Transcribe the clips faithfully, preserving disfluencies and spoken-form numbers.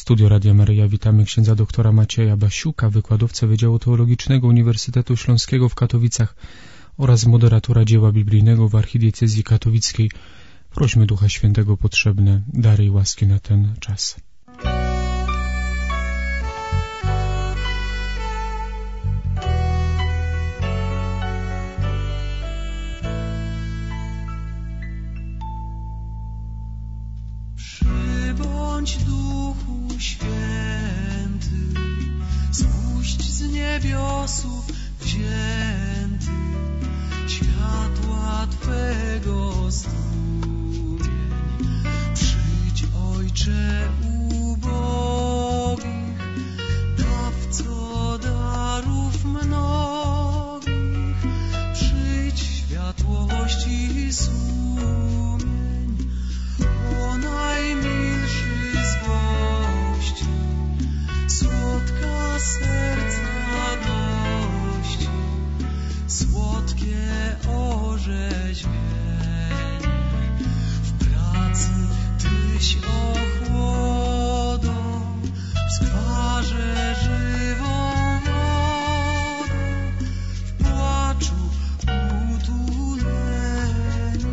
Studio Radia Maryja, witamy księdza doktora Macieja Basiuka, wykładowcę Wydziału Teologicznego Uniwersytetu Śląskiego w Katowicach oraz moderatora dzieła biblijnego w Archidiecezji Katowickiej. Prośmy Ducha Świętego potrzebne dary i łaski na ten czas. Przybądź Duchu Święty, spuść z niebiosów wzięty światła Twego strumień. Przyjdź, Ojcze ubogich, dawco darów mnogich, przyjdź światłości sumień, o najmilszy z gości, słodka serca radości, słodkie orzeźwienie. W pracy Tyś ochłodą, w skwarze żywą wodą, w płaczu utulenie.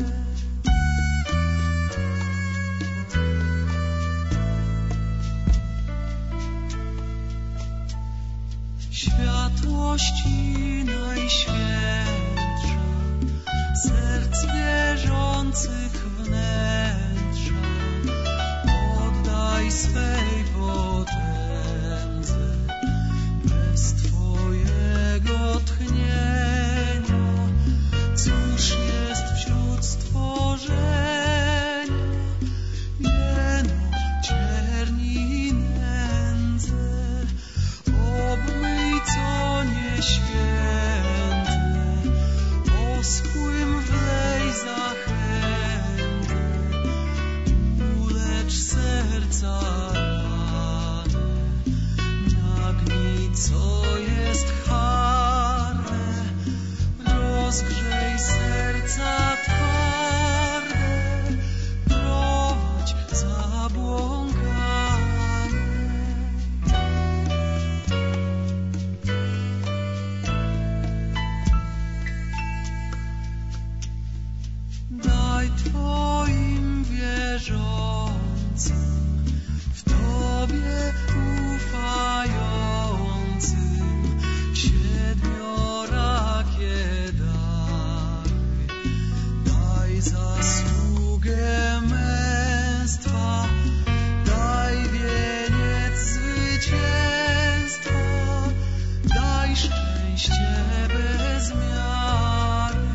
Światłości najświętsza, serc wierzących wnętrza, oddaj swej potędze, bez Twojego tchnienia. Cóż jest wśród stworzenia, jeno cierni nędzę, obmyj co nieświęte, oschłym wlej zachętę, ulecz serca rane, nagnij co jest harde, rozgrzej serca twarde, prowadź zabłąkane. Daj Twoim wierzącym, w Tobie ufającym, siedmiorakie dary. Daj zasługę męstwa, daj wieniec zwycięstwa, daj szczęście bez miary.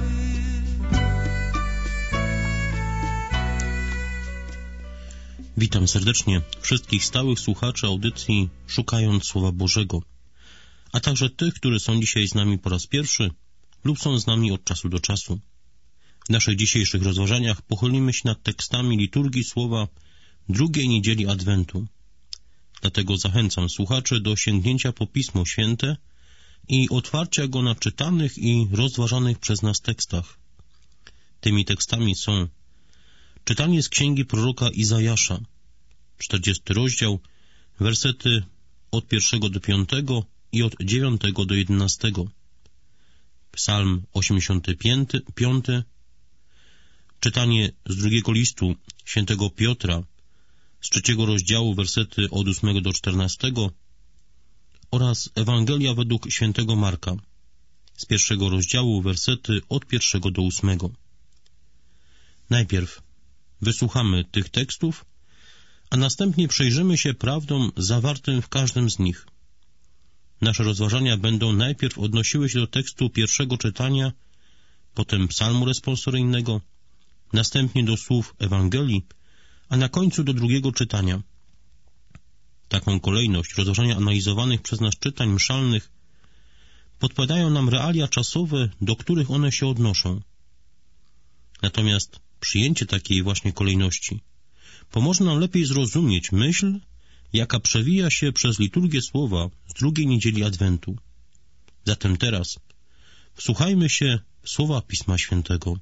Witam serdecznie wszystkich stałych słuchaczy audycji Szukając Słowa Bożego, a także tych, którzy są dzisiaj z nami po raz pierwszy lub są z nami od czasu do czasu. W naszych dzisiejszych rozważaniach pochylimy się nad tekstami liturgii Słowa drugiej niedzieli Adwentu. Dlatego zachęcam słuchaczy do sięgnięcia po Pismo Święte i otwarcia go na czytanych i rozważanych przez nas tekstach. Tymi tekstami są czytanie z księgi proroka Izajasza, czterdziesty rozdział, wersety od pierwszego do piątego i od dziewiątego do jedenastego. Psalm osiemdziesiąty piąty, czytanie z drugiego listu świętego Piotra, z trzeciego rozdziału, wersety od ósmego do czternastego oraz Ewangelia według świętego Marka, z pierwszego rozdziału, wersety od pierwszego do ósmego. Najpierw wysłuchamy tych tekstów, a następnie przejrzymy się prawdom zawartym w każdym z nich. Nasze rozważania będą najpierw odnosiły się do tekstu pierwszego czytania, potem psalmu responsoryjnego, następnie do słów Ewangelii, a na końcu do drugiego czytania. Taką kolejność rozważania analizowanych przez nas czytań mszalnych podpowiadają nam realia czasowe, do których one się odnoszą. Natomiast przyjęcie takiej właśnie kolejności pomoże nam lepiej zrozumieć myśl, jaka przewija się przez liturgię Słowa z drugiej niedzieli Adwentu. Zatem teraz wsłuchajmy się w słowa Pisma Świętego.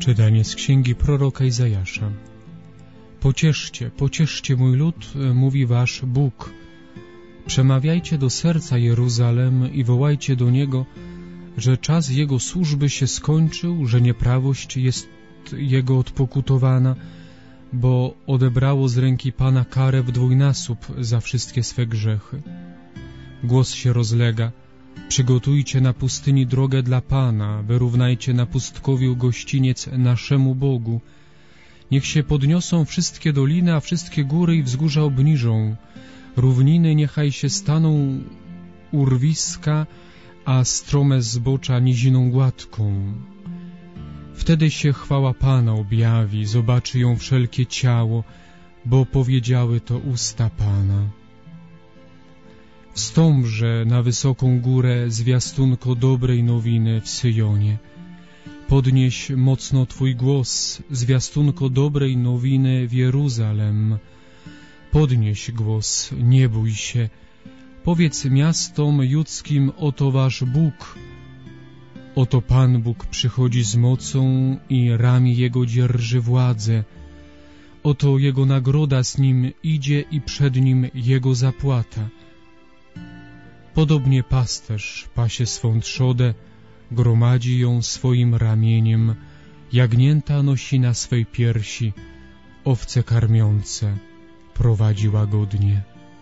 Czytanie z księgi proroka Izajasza. Pocieszcie, pocieszcie mój lud, mówi wasz Bóg. Przemawiajcie do serca Jeruzalem i wołajcie do niego, że czas jego służby się skończył, że nieprawość jest jego odpokutowana, bo odebrało z ręki Pana karę w dwójnasób za wszystkie swe grzechy. Głos się rozlega: przygotujcie na pustyni drogę dla Pana, wyrównajcie na pustkowiu gościniec naszemu Bogu. Niech się podniosą wszystkie doliny, a wszystkie góry i wzgórza obniżą. Równiny niechaj się staną urwiska, a strome zbocza niziną gładką. Wtedy się chwała Pana objawi, zobaczy ją wszelkie ciało, bo powiedziały to usta Pana. Wstąpże na wysoką górę, zwiastunko dobrej nowiny w Syjonie. Podnieś mocno Twój głos, zwiastunko dobrej nowiny w Jeruzalem. Podnieś głos, nie bój się. Powiedz miastom judzkim, oto wasz Bóg. Oto Pan Bóg przychodzi z mocą i ramię Jego dzierży władzę. Oto Jego nagroda z Nim idzie i przed Nim Jego zapłata. Podobnie pasterz pasie swą trzodę, gromadzi ją swoim ramieniem, jagnięta nosi na swej piersi, owce karmiące prowadzi łagodnie.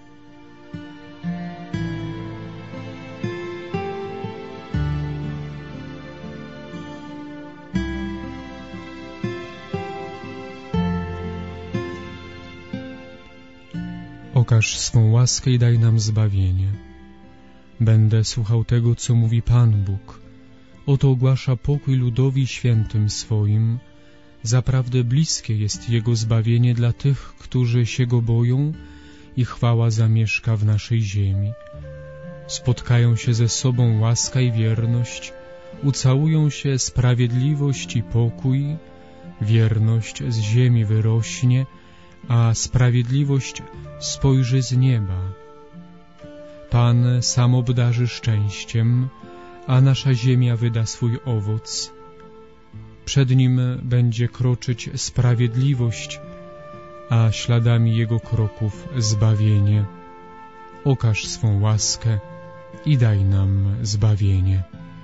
Okaż swą łaskę i daj nam zbawienie. Będę słuchał tego, co mówi Pan Bóg. Oto ogłasza pokój ludowi świętym swoim. Zaprawdę bliskie jest Jego zbawienie dla tych, którzy się Go boją, i chwała zamieszka w naszej ziemi. Spotkają się ze sobą łaska i wierność, ucałują się sprawiedliwość i pokój, wierność z ziemi wyrośnie, a sprawiedliwość spojrzy z nieba. Pan sam obdarzy szczęściem, a nasza ziemia wyda swój owoc. Przed Nim będzie kroczyć sprawiedliwość, a śladami Jego kroków zbawienie. Okaż swą łaskę i daj nam zbawienie.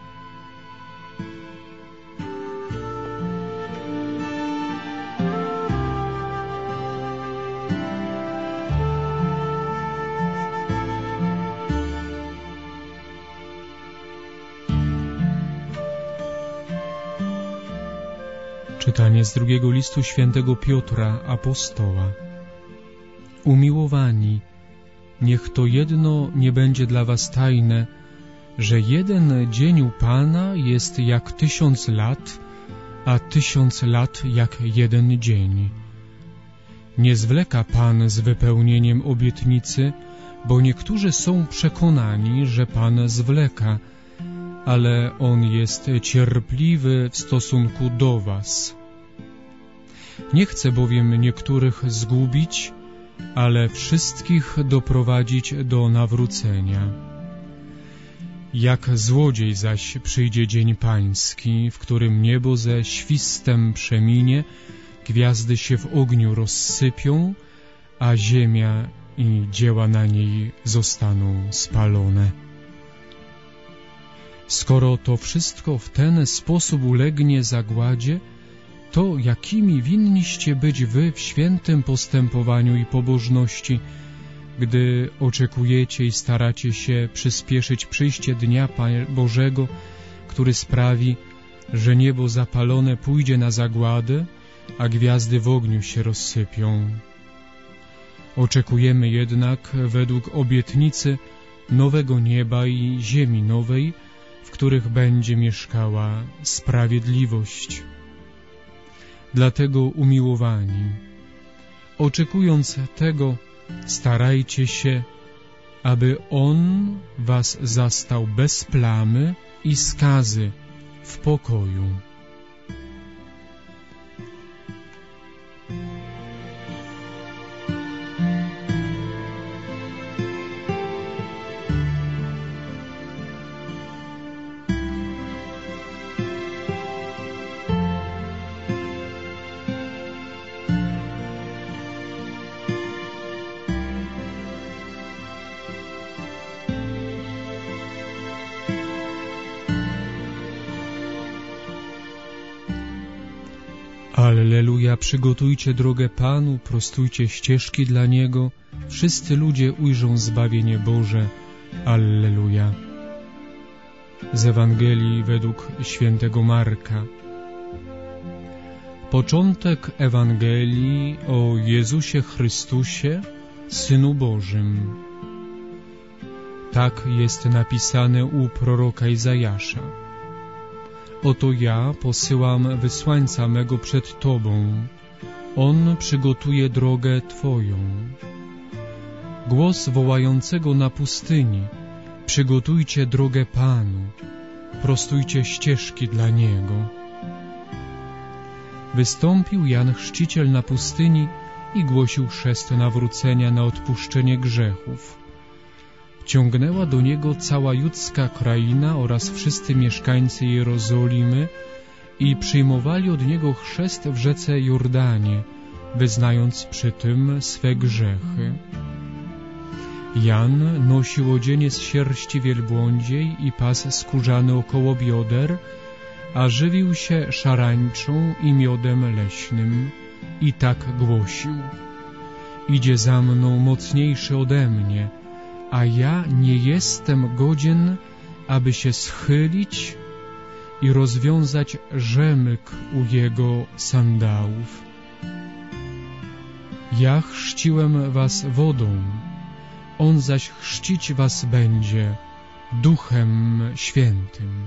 Czytanie z drugiego listu świętego Piotra, apostoła. Umiłowani, niech to jedno nie będzie dla was tajne, że jeden dzień u Pana jest jak tysiąc lat, a tysiąc lat jak jeden dzień. Nie zwleka Pan z wypełnieniem obietnicy, bo niektórzy są przekonani, że Pan zwleka, ale On jest cierpliwy w stosunku do was. Nie chce bowiem niektórych zgubić, ale wszystkich doprowadzić do nawrócenia. Jak złodziej zaś przyjdzie dzień pański, w którym niebo ze świstem przeminie, gwiazdy się w ogniu rozsypią, a ziemia i dzieła na niej zostaną spalone. Skoro to wszystko w ten sposób ulegnie zagładzie, to jakimi winniście być wy w świętym postępowaniu i pobożności, gdy oczekujecie i staracie się przyspieszyć przyjście Dnia Bożego, który sprawi, że niebo zapalone pójdzie na zagładę, a gwiazdy w ogniu się rozsypią. Oczekujemy jednak według obietnicy nowego nieba i ziemi nowej, w których będzie mieszkała sprawiedliwość. Dlatego, umiłowani, oczekując tego, starajcie się, aby On was zastał bez plamy i skazy w pokoju. Alleluja, przygotujcie drogę Panu, prostujcie ścieżki dla Niego. Wszyscy ludzie ujrzą zbawienie Boże. Alleluja. Z Ewangelii według świętego Marka. Początek Ewangelii o Jezusie Chrystusie, Synu Bożym. Tak jest napisane u proroka Izajasza. Oto ja posyłam wysłańca mego przed Tobą. On przygotuje drogę Twoją. Głos wołającego na pustyni: przygotujcie drogę Panu, prostujcie ścieżki dla Niego. Wystąpił Jan Chrzciciel na pustyni i głosił chrzest nawrócenia na odpuszczenie grzechów. Ciągnęła do niego cała judzka kraina oraz wszyscy mieszkańcy Jerozolimy i przyjmowali od niego chrzest w rzece Jordanie, wyznając przy tym swe grzechy. Jan nosił odzienie z sierści wielbłądziej i pas skórzany około bioder, a żywił się szarańczą i miodem leśnym i tak głosił: idzie za mną mocniejszy ode mnie, a ja nie jestem godzien, aby się schylić i rozwiązać rzemyk u jego sandałów. Ja chrzciłem was wodą, on zaś chrzcić was będzie Duchem Świętym.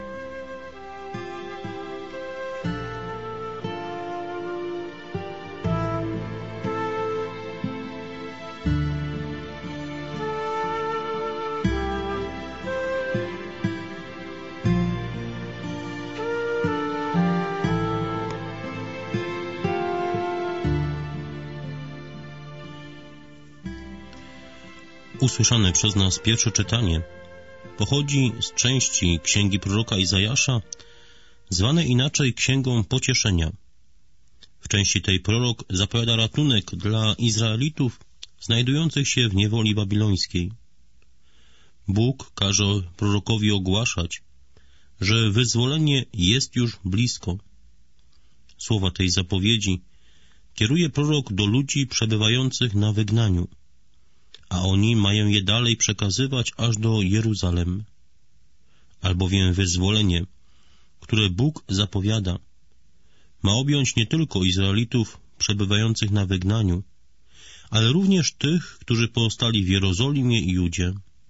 Usłyszane przez nas pierwsze czytanie pochodzi z części księgi proroka Izajasza, zwanej inaczej Księgą Pocieszenia. W części tej prorok zapowiada ratunek dla Izraelitów znajdujących się w niewoli babilońskiej. Bóg każe prorokowi ogłaszać, że wyzwolenie jest już blisko. Słowa tej zapowiedzi kieruje prorok do ludzi przebywających na wygnaniu, a oni mają je dalej przekazywać aż do Jeruzalem. Albowiem wyzwolenie, które Bóg zapowiada, ma objąć nie tylko Izraelitów przebywających na wygnaniu, ale również tych, którzy pozostali w Jerozolimie i Judzie.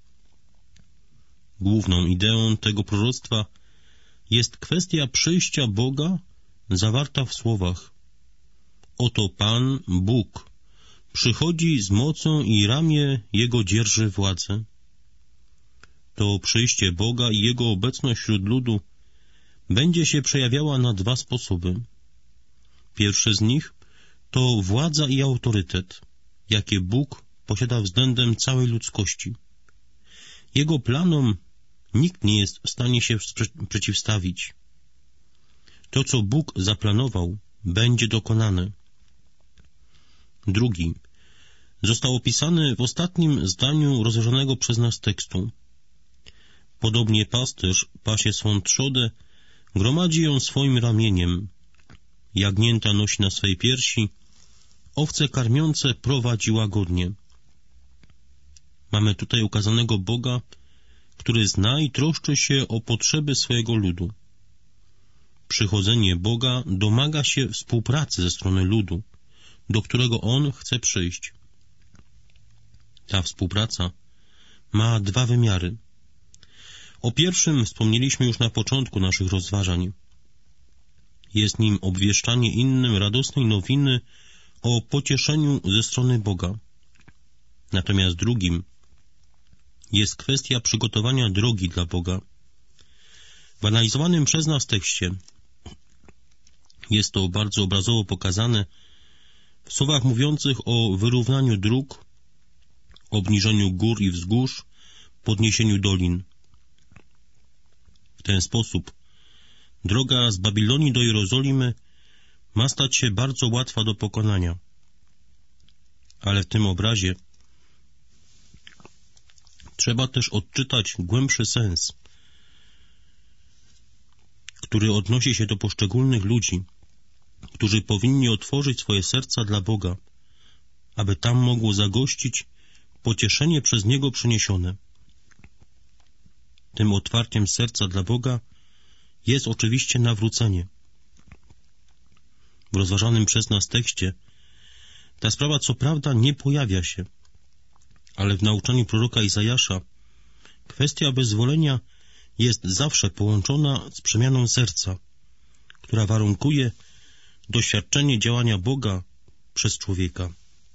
Główną ideą tego proroctwa jest kwestia przyjścia Boga zawarta w słowach: oto Pan, Bóg, przychodzi z mocą i ramię Jego dzierży władzę. To przyjście Boga i Jego obecność wśród ludu będzie się przejawiała na dwa sposoby. Pierwszy z nich to władza i autorytet, jakie Bóg posiada względem całej ludzkości. Jego planom nikt nie jest w stanie się przeciwstawić. To, co Bóg zaplanował, będzie dokonane. Drugi został opisany w ostatnim zdaniu rozważanego przez nas tekstu. Podobnie pasterz pasie swą trzodę, gromadzi ją swoim ramieniem, jagnięta nosi na swej piersi, owce karmiące prowadzi łagodnie. Mamy tutaj ukazanego Boga, który zna i troszczy się o potrzeby swojego ludu. Przychodzenie Boga domaga się współpracy ze strony ludu, do którego On chce przyjść. Ta współpraca ma dwa wymiary. O pierwszym wspomnieliśmy już na początku naszych rozważań. Jest nim obwieszczanie innym radosnej nowiny o pocieszeniu ze strony Boga. Natomiast drugim jest kwestia przygotowania drogi dla Boga. W analizowanym przez nas tekście jest to bardzo obrazowo pokazane w słowach mówiących o wyrównaniu dróg, obniżeniu gór i wzgórz, podniesieniu dolin. W ten sposób droga z Babilonii do Jerozolimy ma stać się bardzo łatwa do pokonania. Ale w tym obrazie trzeba też odczytać głębszy sens, który odnosi się do poszczególnych ludzi, którzy powinni otworzyć swoje serca dla Boga, aby tam mogło zagościć pocieszenie przez Niego przyniesione. Tym otwarciem serca dla Boga jest oczywiście nawrócenie. W rozważanym przez nas tekście ta sprawa co prawda nie pojawia się, ale w nauczaniu proroka Izajasza kwestia wyzwolenia jest zawsze połączona z przemianą serca, która warunkuje doświadczenie działania Boga przez człowieka.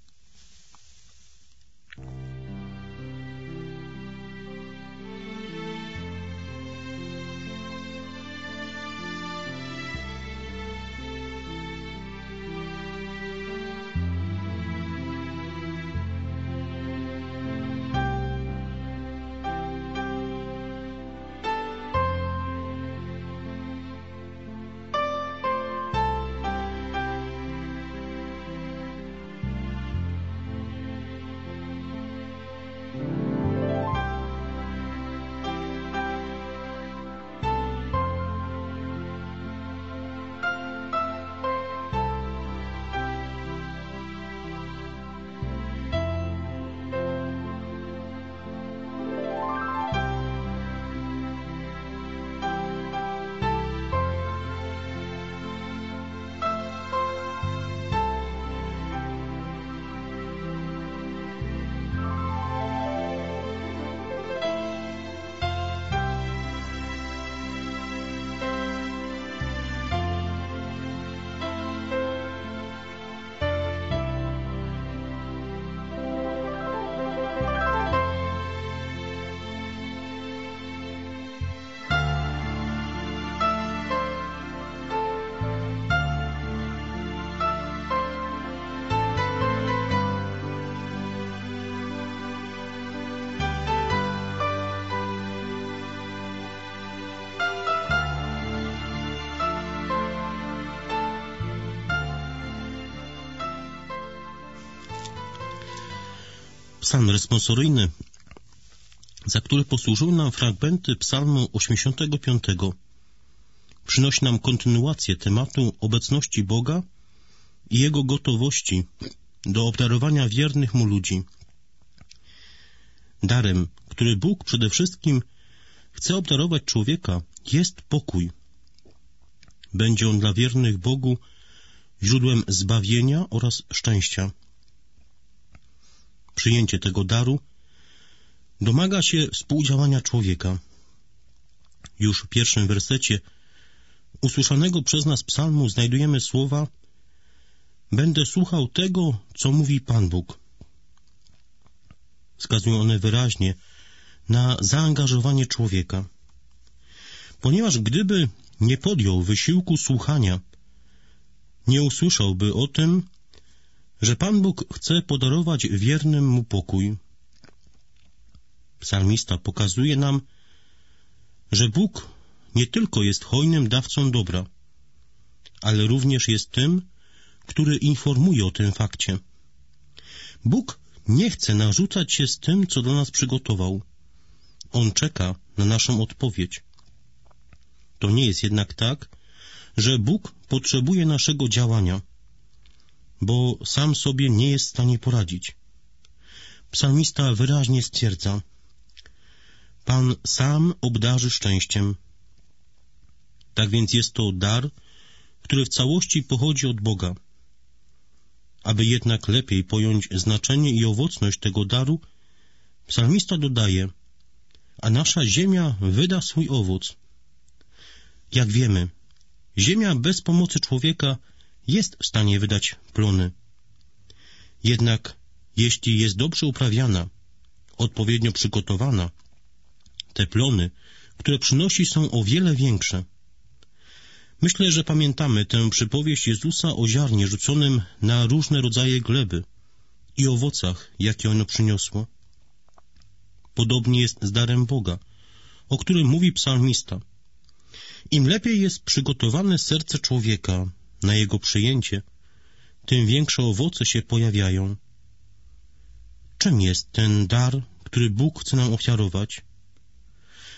Psalm responsoryjny, za który posłużyły nam fragmenty psalmu osiemdziesiątego piątego, przynosi nam kontynuację tematu obecności Boga i Jego gotowości do obdarowania wiernych Mu ludzi. Darem, który Bóg przede wszystkim chce obdarować człowieka, jest pokój. Będzie on dla wiernych Bogu źródłem zbawienia oraz szczęścia. Przyjęcie tego daru domaga się współdziałania człowieka. Już w pierwszym wersecie usłyszanego przez nas psalmu znajdujemy słowa: będę słuchał tego, co mówi Pan Bóg. Wskazują one wyraźnie na zaangażowanie człowieka. Ponieważ gdyby nie podjął wysiłku słuchania, nie usłyszałby o tym, że Pan Bóg chce podarować wiernym Mu pokój. Psalmista pokazuje nam, że Bóg nie tylko jest hojnym dawcą dobra, ale również jest tym, który informuje o tym fakcie. Bóg nie chce narzucać się z tym, co dla nas przygotował. On czeka na naszą odpowiedź. To nie jest jednak tak, że Bóg potrzebuje naszego działania, bo sam sobie nie jest w stanie poradzić. Psalmista wyraźnie stwierdza: Pan sam obdarzy szczęściem. Tak więc jest to dar, który w całości pochodzi od Boga. Aby jednak lepiej pojąć znaczenie i owocność tego daru, psalmista dodaje: a nasza ziemia wyda swój owoc. Jak wiemy, ziemia bez pomocy człowieka jest w stanie wydać plony. Jednak jeśli jest dobrze uprawiana, odpowiednio przygotowana, te plony, które przynosi, są o wiele większe. Myślę, że pamiętamy tę przypowieść Jezusa o ziarnie rzuconym na różne rodzaje gleby i owocach, jakie ono przyniosło. Podobnie jest z darem Boga, o którym mówi psalmista. Im lepiej jest przygotowane serce człowieka na jego przyjęcie, tym większe owoce się pojawiają. Czym jest ten dar, który Bóg chce nam ofiarować?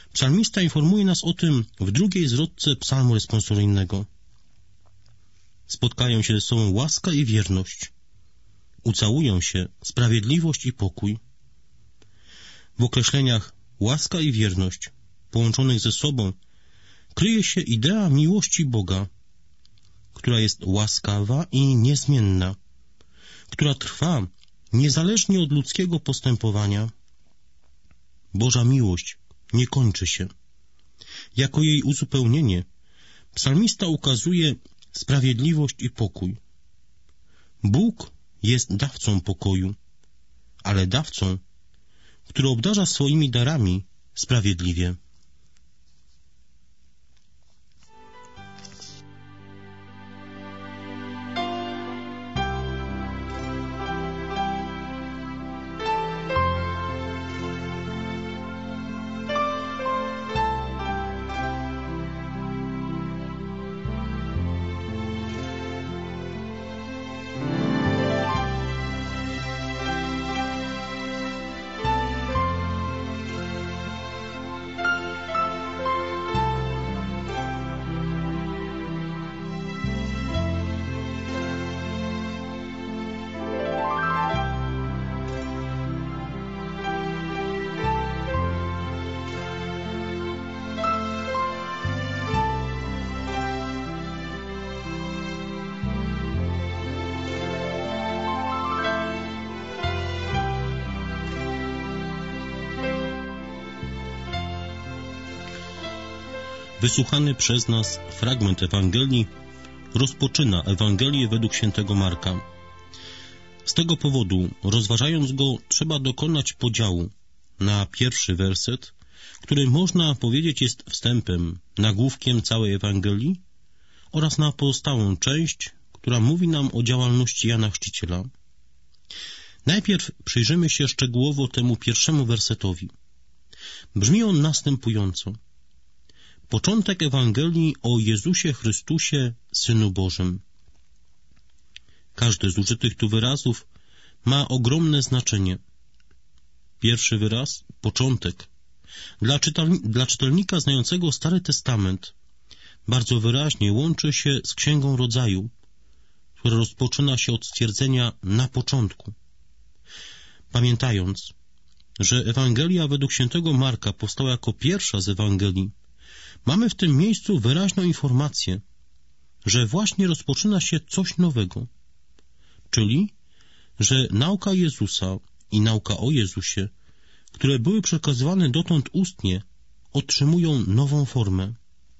Psalmista informuje nas o tym w drugiej zwrotce psalmu responsoryjnego. spotkają się ze sobą łaska i wierność. Ucałują się sprawiedliwość i pokój. W określeniach łaska i wierność połączonych ze sobą kryje się idea miłości Boga, która jest łaskawa i niezmienna, która trwa niezależnie od ludzkiego postępowania. Boża miłość nie kończy się. Jako jej uzupełnienie psalmista ukazuje sprawiedliwość i pokój. Bóg jest dawcą pokoju, ale dawcą, który obdarza swoimi darami sprawiedliwie. Wysłuchany przez nas fragment Ewangelii rozpoczyna Ewangelię według świętego Marka. Z tego powodu, rozważając go, trzeba dokonać podziału na pierwszy werset, który można powiedzieć jest wstępem, nagłówkiem całej Ewangelii, oraz na pozostałą część, która mówi nam o działalności Jana Chrzciciela. Najpierw przyjrzymy się szczegółowo temu pierwszemu wersetowi. Brzmi on następująco. Początek Ewangelii o Jezusie Chrystusie, Synu Bożym. Każdy z użytych tu wyrazów ma ogromne znaczenie. Pierwszy wyraz, początek. Dla, czytelni dla czytelnika znającego Stary Testament bardzo wyraźnie łączy się z Księgą Rodzaju, która rozpoczyna się od stwierdzenia na początku. Pamiętając, że Ewangelia według świętego Marka powstała jako pierwsza z Ewangelii, mamy w tym miejscu wyraźną informację, że właśnie rozpoczyna się coś nowego, czyli, że nauka Jezusa i nauka o Jezusie, które były przekazywane dotąd ustnie, otrzymują nową formę.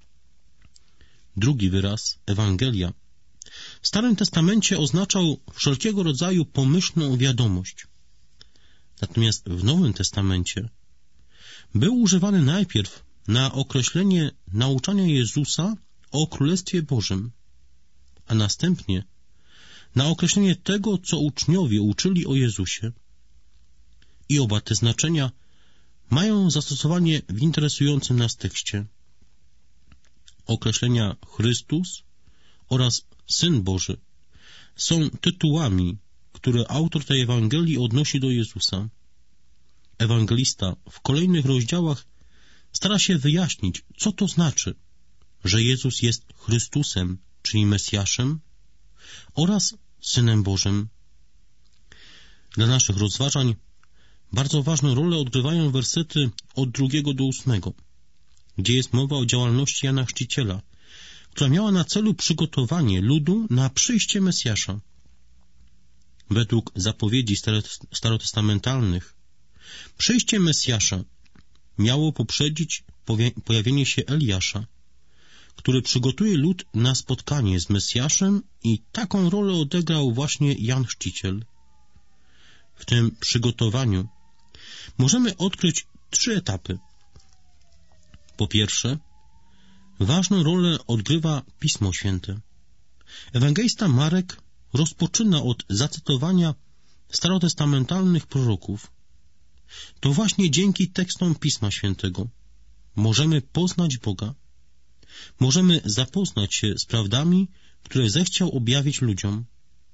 Drugi wyraz, Ewangelia, w Starym Testamencie oznaczał wszelkiego rodzaju pomyślną wiadomość. Natomiast w Nowym Testamencie był używany najpierw na określenie nauczania Jezusa o Królestwie Bożym, a następnie na określenie tego, co uczniowie uczyli o Jezusie. I oba te znaczenia mają zastosowanie w interesującym nas tekście. Określenia Chrystus oraz Syn Boży są tytułami, które autor tej Ewangelii odnosi do Jezusa. Ewangelista w kolejnych rozdziałach stara się wyjaśnić, co to znaczy, że Jezus jest Chrystusem, czyli Mesjaszem, oraz Synem Bożym. Dla naszych rozważań bardzo ważną rolę odgrywają wersety od drugiego do ósmego, gdzie jest mowa o działalności Jana Chrzciciela, która miała na celu przygotowanie ludu na przyjście Mesjasza. Według zapowiedzi starotestamentalnych, przyjście Mesjasza miało poprzedzić pojawienie się Eliasza, który przygotuje lud na spotkanie z Mesjaszem, i taką rolę odegrał właśnie Jan Chrzciciel. W tym przygotowaniu możemy odkryć trzy etapy. Po pierwsze, ważną rolę odgrywa Pismo Święte. Ewangelista Marek rozpoczyna od zacytowania starotestamentalnych proroków. To właśnie dzięki tekstom Pisma Świętego możemy poznać Boga, możemy zapoznać się z prawdami, które zechciał objawić ludziom.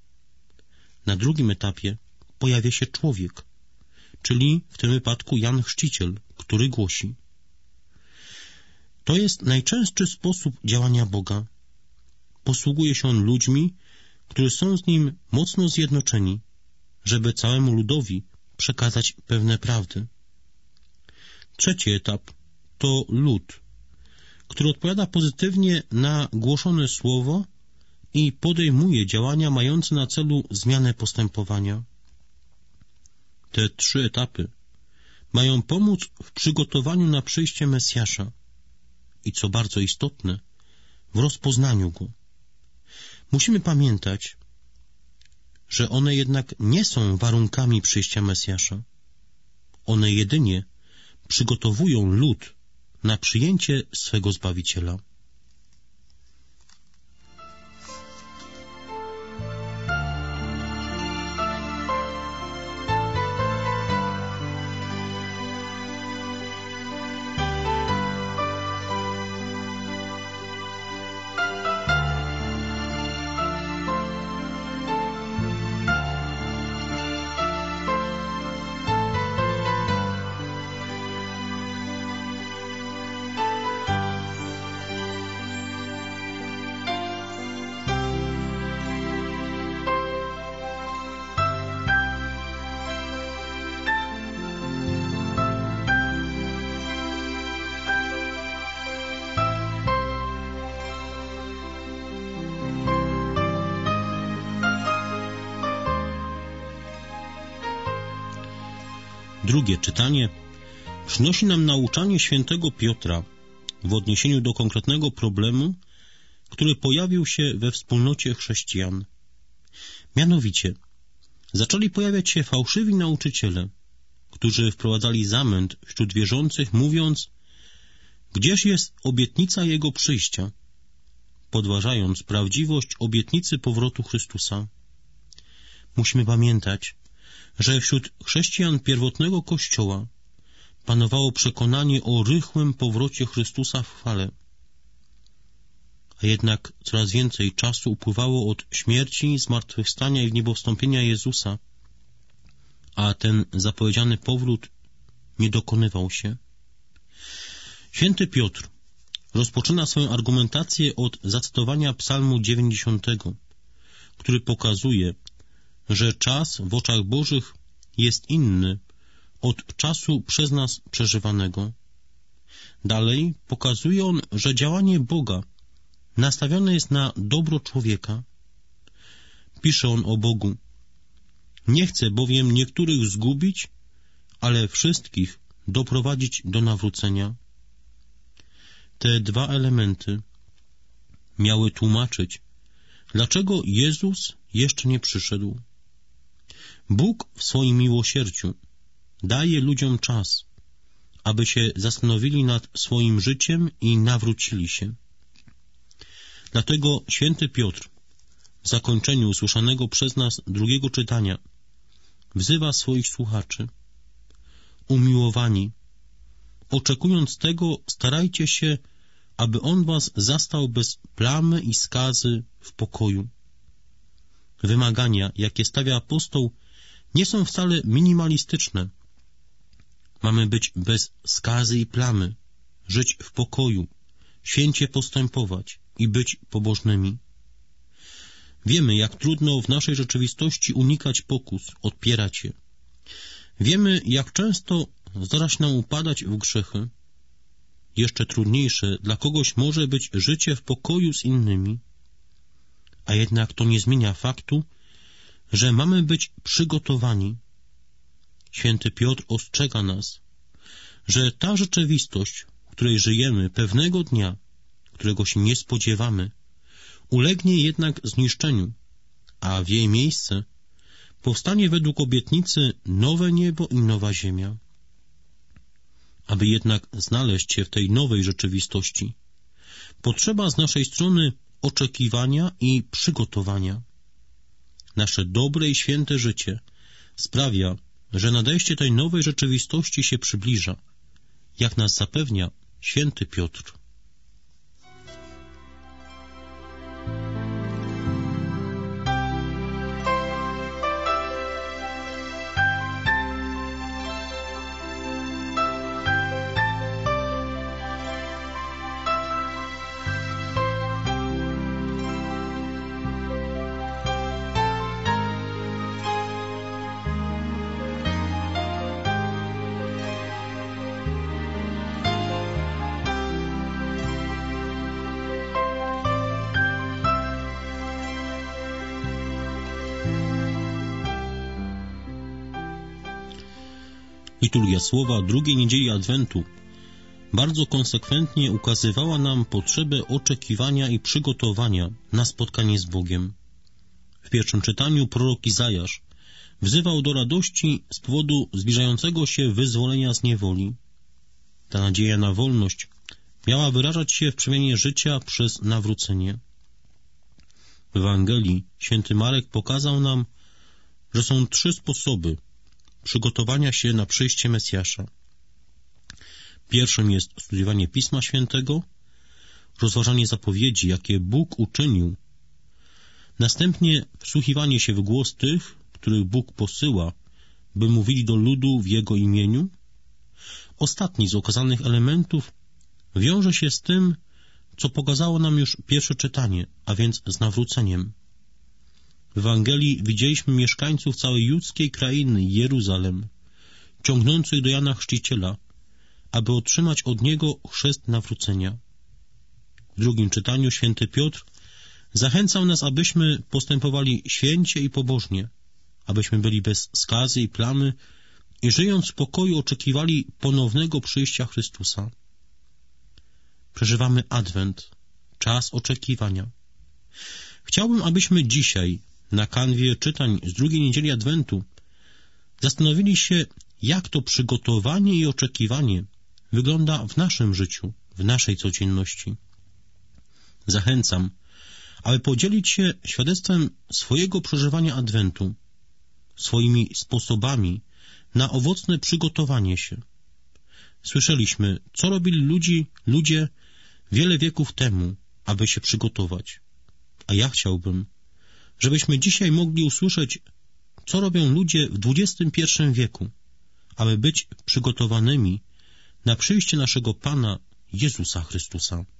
Na drugim etapie pojawia się człowiek, czyli w tym wypadku Jan Chrzciciel, który głosi. To jest najczęstszy sposób działania Boga. posługuje się on ludźmi, którzy są z nim mocno zjednoczeni, żeby całemu ludowi przekazać pewne prawdy. Trzeci etap to lud, który odpowiada pozytywnie na głoszone słowo i podejmuje działania mające na celu zmianę postępowania. Te trzy etapy mają pomóc w przygotowaniu na przyjście Mesjasza i, co bardzo istotne, w rozpoznaniu Go. Musimy pamiętać, że one jednak nie są warunkami przyjścia Mesjasza. One jedynie przygotowują lud na przyjęcie swego Zbawiciela. Drugie czytanie przynosi nam nauczanie świętego Piotra w odniesieniu do konkretnego problemu, który pojawił się we wspólnocie chrześcijan. Mianowicie, zaczęli pojawiać się fałszywi nauczyciele, którzy wprowadzali zamęt wśród wierzących, mówiąc: gdzież jest obietnica Jego przyjścia, podważając prawdziwość obietnicy powrotu Chrystusa. Musimy pamiętać, że wśród chrześcijan pierwotnego Kościoła panowało przekonanie o rychłym powrocie Chrystusa w chwale. A jednak coraz więcej czasu upływało od śmierci, zmartwychwstania i wniebowstąpienia Jezusa, a ten zapowiedziany powrót nie dokonywał się. Święty Piotr rozpoczyna swoją argumentację od zacytowania Psalmu dziewięćdziesiątego, który pokazuje, że czas w oczach Bożych jest inny od czasu przez nas przeżywanego. Dalej pokazuje on, że działanie Boga nastawione jest na dobro człowieka. Pisze on o Bogu: nie chce bowiem niektórych zgubić, ale wszystkich doprowadzić do nawrócenia. Te dwa elementy miały tłumaczyć, dlaczego Jezus jeszcze nie przyszedł. Bóg w swoim miłosierdziu daje ludziom czas, aby się zastanowili nad swoim życiem i nawrócili się. Dlatego święty Piotr w zakończeniu usłyszanego przez nas drugiego czytania wzywa swoich słuchaczy: umiłowani, oczekując tego, starajcie się, aby On was zastał bez plamy i skazy w pokoju. Wymagania, jakie stawia apostoł, nie są wcale minimalistyczne. Mamy być bez skazy i plamy, żyć w pokoju, święcie postępować i być pobożnymi. Wiemy, jak trudno w naszej rzeczywistości unikać pokus, odpierać je. Wiemy, jak często zdarza się nam upadać w grzechy. Jeszcze trudniejsze dla kogoś może być życie w pokoju z innymi, a jednak to nie zmienia faktu, że mamy być przygotowani. Święty Piotr ostrzega nas, że ta rzeczywistość, w której żyjemy, pewnego dnia, którego się nie spodziewamy, ulegnie jednak zniszczeniu, a w jej miejsce powstanie według obietnicy nowe niebo i nowa ziemia. Aby jednak znaleźć się w tej nowej rzeczywistości, potrzeba z naszej strony oczekiwania i przygotowania. Nasze dobre i święte życie sprawia, że nadejście tej nowej rzeczywistości się przybliża, jak nas zapewnia święty Piotr. Liturgia Słowa drugiej niedzieli Adwentu bardzo konsekwentnie ukazywała nam potrzebę oczekiwania i przygotowania na spotkanie z Bogiem. W pierwszym czytaniu prorok Izajasz wzywał do radości z powodu zbliżającego się wyzwolenia z niewoli. Ta nadzieja na wolność miała wyrażać się w przemianie życia przez nawrócenie. W Ewangelii święty Marek pokazał nam, że są trzy sposoby przygotowania się na przyjście Mesjasza. Pierwszym jest studiowanie Pisma Świętego, rozważanie zapowiedzi, jakie Bóg uczynił, następnie wsłuchiwanie się w głos tych, których Bóg posyła, by mówili do ludu w Jego imieniu. Ostatni z okazanych elementów wiąże się z tym, co pokazało nam już pierwsze czytanie, a więc z nawróceniem. W Ewangelii widzieliśmy mieszkańców całej judzkiej krainy Jeruzalem, ciągnących do Jana Chrzciciela, aby otrzymać od niego chrzest nawrócenia. W drugim czytaniu święty Piotr zachęcał nas, abyśmy postępowali święcie i pobożnie, abyśmy byli bez skazy i plamy i żyjąc w spokoju oczekiwali ponownego przyjścia Chrystusa. Przeżywamy Adwent, czas oczekiwania. Chciałbym, abyśmy dzisiaj na kanwie czytań z drugiej niedzieli Adwentu zastanowili się, jak to przygotowanie i oczekiwanie wygląda w naszym życiu, w naszej codzienności. Zachęcam, aby podzielić się świadectwem swojego przeżywania Adwentu, swoimi sposobami na owocne przygotowanie się. Słyszeliśmy, co robili ludzi, ludzie wiele wieków temu, aby się przygotować. A ja chciałbym, żebyśmy dzisiaj mogli usłyszeć, co robią ludzie w dwudziestym pierwszym wieku, aby być przygotowanymi na przyjście naszego Pana Jezusa Chrystusa.